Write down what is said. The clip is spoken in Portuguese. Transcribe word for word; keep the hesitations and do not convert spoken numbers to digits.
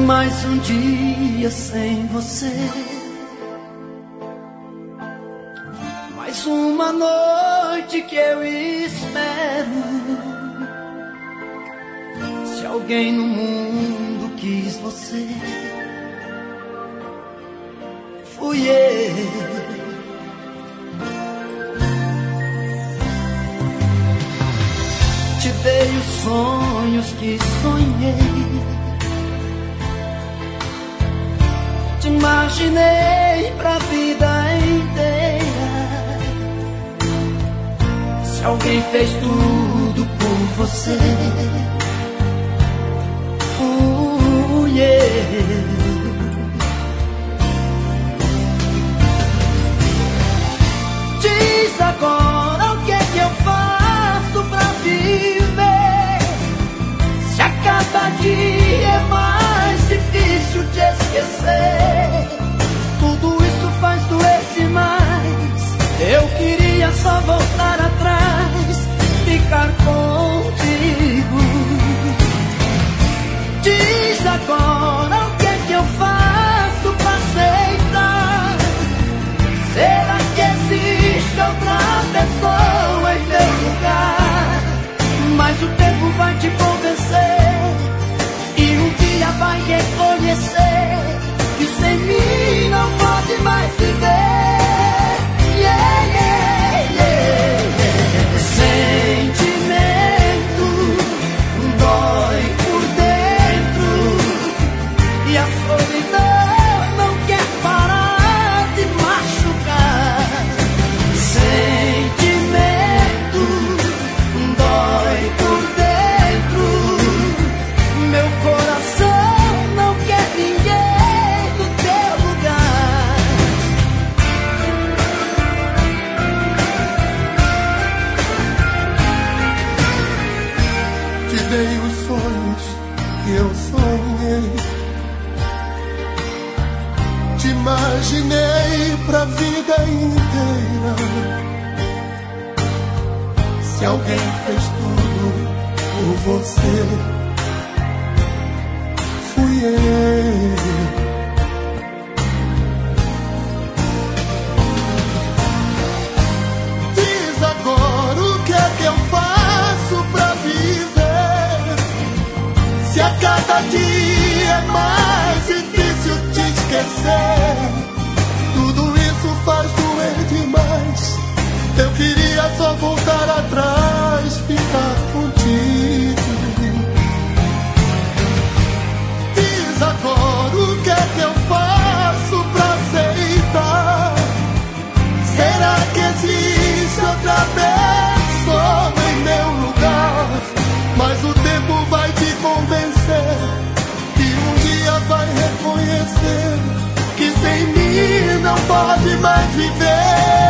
Mais um dia sem você, mais uma noite que eu espero. Se alguém no mundo quis você, fui eu. Te dei os sonhos que sonhei, te imaginei pra vida inteira. Se alguém fez tudo por você, fui eu. Diz agora o que é que eu faço pra viver, se a cada dia é mais difícil de esquecer. Tudo isso faz doer demais. Eu queria só voltar atrás, ficar contigo. Diz agora o que é que eu faço pra aceitar. Será que existe outra pessoa em teu lugar? Mas o tempo vai te convencer e um dia vai reconhecer que sem mim não pode mais viver. Yeah, yeah, yeah, yeah. Sentimento dói por dentro e a solidão não quer parar de machucar. Sentimento dói por dentro, meu coração não quer ninguém no teu lugar. Te dei os sonhos que eu sonhei, te imaginei pra vida inteira. Se alguém fez tudo por você, fui eu. Diz agora o que é que eu faço pra viver, se a cada dia é mais difícil te esquecer. Tudo isso faz doer demais. Eu queria só voltar atrás, ficar contigo. Diz agora o que é que eu faço pra aceitar. Será que existe outra pessoa em meu lugar? Mas o tempo vai te convencer e um dia vai reconhecer que sem mim não pode mais viver.